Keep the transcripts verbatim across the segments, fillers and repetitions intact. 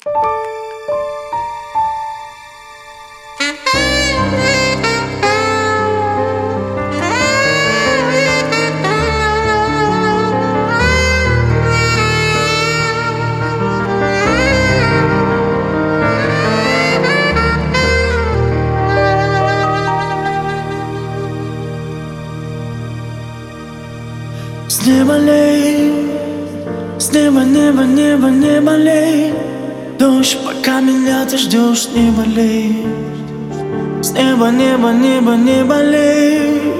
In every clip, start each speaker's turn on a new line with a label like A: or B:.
A: С неба лей, с неба, небо, небо, небо лей. Дождь, пока меня ты ждешь, не болей. С неба, небо, небо, небо лей.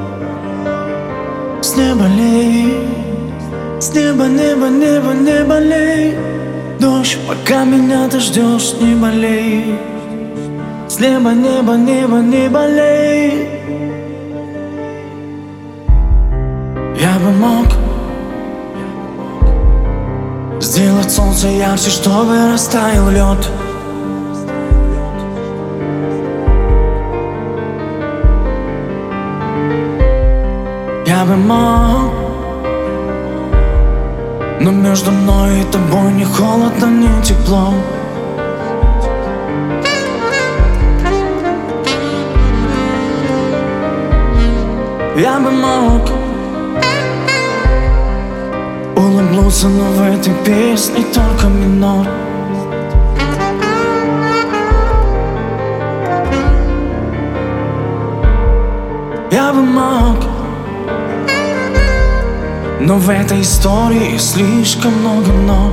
A: С неба лей, с неба, небо, небо, небо лей. Дождь, пока меня ты ждешь, не болей. С неба, небо, небо, небо лей. Я бы мог сделать солнце ярче, чтобы растаял лед. Я бы мог, но между мной и тобой ни холодно, ни тепло. Я бы мог улыбнуться, но в этой песне только минор. Я бы мог, но в этой истории слишком много но.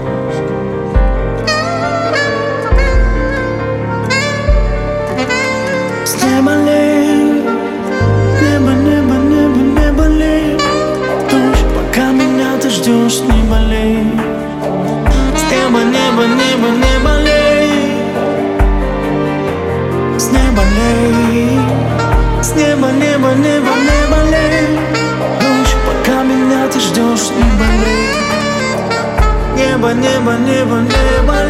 A: С неба лей, небо, небо, небо, небо лей. Дождь, пока меня ты ждешь, не болей. С неба, небо, небо, небо лей. С неба лей, с неба, небо, небо, небо лей. Дождь, пока меня ты ждешь, не болей. Небо, небо, небо, небо